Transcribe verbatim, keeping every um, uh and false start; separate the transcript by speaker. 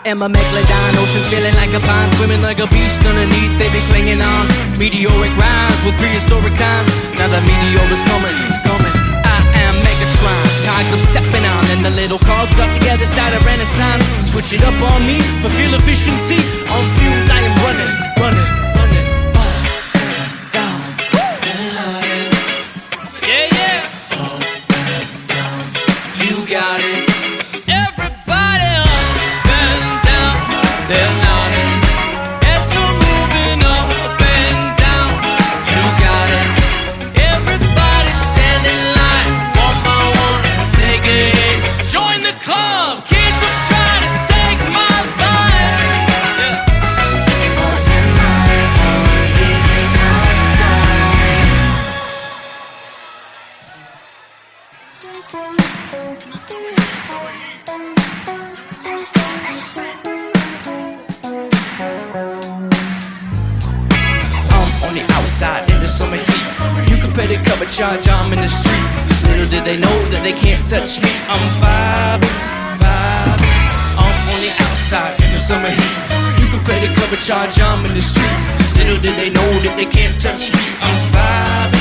Speaker 1: am a megalodon, oceans feeling like a pond, swimming like a beast underneath, they be clinging on. Meteoric rhymes with prehistoric times, now the meteor is coming, coming. I am Megatron, cogs I'm stepping on, and the little cogs got together, start a renaissance. Switch it up on me for fuel efficiency, on fumes I am running, running, running. Up, down, and yeah, yeah. Up, down, you got it. Everybody up and down, they're nodding. Heads are moving up and down, you got it. Everybody stand in line, one by one, take a hit. Join the club, kids are trying to take my vibe. Yeah. I'm on the outside in the summer heat. You can pay the cover charge, I'm in the street. Little did they know that they can't touch me. I'm vibing, vibing. I'm on the outside in the summer heat. You can pay the cover charge, I'm in the street. Little did they know that they can't touch me. I'm vibing.